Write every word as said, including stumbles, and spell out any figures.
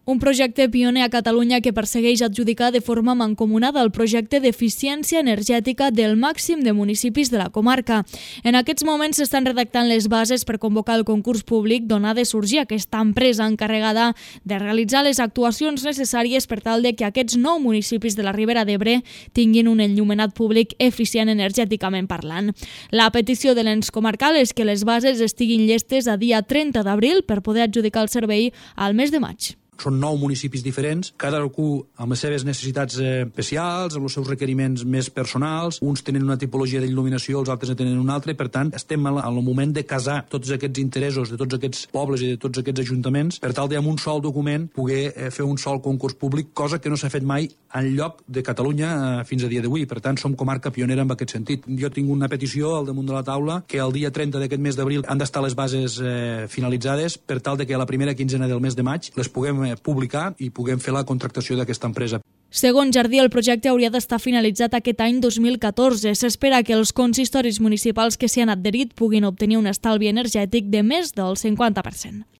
Un projecte pioner a Catalunya que persegueix adjudicar de forma mancomunada el projecte d'eficiència energètica del màxim de municipis de la comarca. En aquests moments s'estan redactant les bases per convocar el concurs públic d'on ha de sorgir aquesta empresa encarregada de realitzar les actuacions necessàries per tal de que aquests nou municipis de la Ribera d'Ebre tinguin un enllumenat públic eficient energèticament parlant. La petició de l'ens comarcal és que les bases estiguin llestes a dia trenta d'abril per poder adjudicar el servei al mes de maig. Són nou municipis diferents, cadascú amb les seves necessitats especials, amb els seus requeriments més personals, uns tenen una tipologia d'il·luminació, els altres en tenen una altra, i per tant estem al moment de casar tots aquests interessos de tots aquests pobles i de tots aquests ajuntaments per tal de, amb un sol document, poder fer un sol concurs públic, cosa que no s'ha fet mai enlloc de Catalunya fins a dia d'avui. Per tant, som comarca pionera en aquest sentit. Jo tinc una petició al damunt de la taula que el dia trenta d'aquest mes d'abril han d'estar les bases eh, finalitzades per tal de que a la primera quinzena del mes de maig les puguem publicar i puguem fer la contractació d'aquesta empresa. Segons Jardí, el projecte hauria d'estar finalitzat aquest any dos mil catorze. S'espera que els consistoris municipals que s'hi han adherit puguin obtenir un estalvi energètic de més del cinquanta per cent.